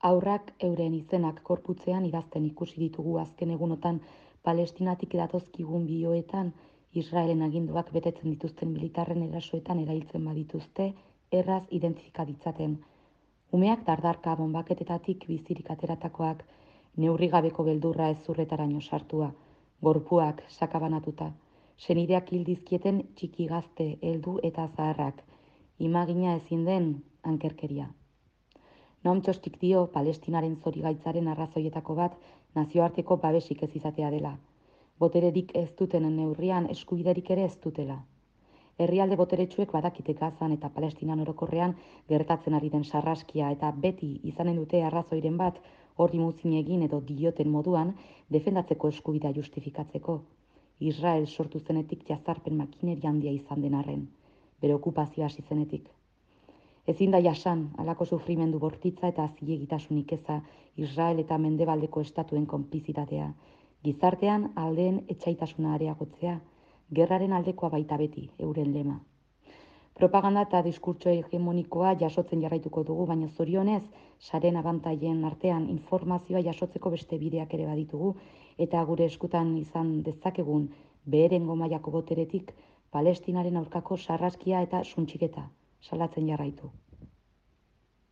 Haurrak euren izenak korputzean idazten ikusi ditugu azken egunotan Palestinatik datozkigun bideoetan Israelen aginduak betetzen dituzten militarren erasoetan erailtzen badituzte erraz identifika ditzaten. Umeak dardarka bonbaketetatik bizirik ateratakoak, neurri gabeko beldurra ezurretaraino sartua, gorpuak sakabanatuta, senideak hil dizkieten txiki gazte, heldu eta zaharrak, imagina ezin den ankerkeria. Noam Txostik dio Palestinaren zorigaitzaren arrazoietako bat nazioarteko babesik ez izatea dela. Botererik ez duten neurrian eskubiderik ere ez dutela. Herrialde boteretsuek badakite Gazan eta Palestinan orokorrean gertatzen ari den sarraskia eta beti izanen dute arrazoiren bat horri muzin egin edo dioten moduan defendatzeko eskubidea justifikatzeko. Israel sortu zenetik jazarpen makineria handia izan den arren, bere okupazioa hasi zenetik. Ezin da jasan halako sufrimendu bortitza eta zilegitasunik eza Israel eta mendebaldeko estatuen konplizitatea, gizartean aldeen etsaitasuna areagotzea, gerraren aldekoa baita beti, euren lema. Propaganda eta diskurtso hegemonikoa jasotzen jarraituko dugu, baina zorionez, saren abantailen artean informazioa jasotzeko beste bideak ere baditugu, eta gure eskutan izan dezakegun beherengo mailako boteretik Palestinaren aurkako sarraskia eta suntxiketa salatzen jarraitu.